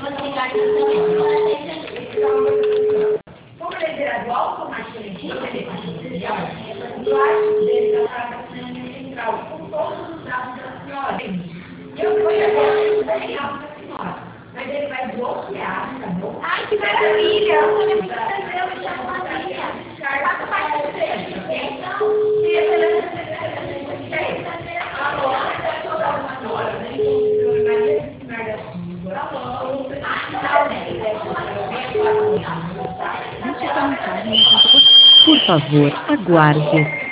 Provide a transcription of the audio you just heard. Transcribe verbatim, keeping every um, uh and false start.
Como ele é gradual, automaticamente, ele é embaixo dele, da frase central, com todos os dados da senhora. Eu fui agora, eu bem alto da senhora. Mas ele vai bloquear, tá bom? Ai, que maravilha! Eu já sabia. Passa mais de três. Então, se ele agora, eu vou dar uma hora, né? Por favor, aguarde.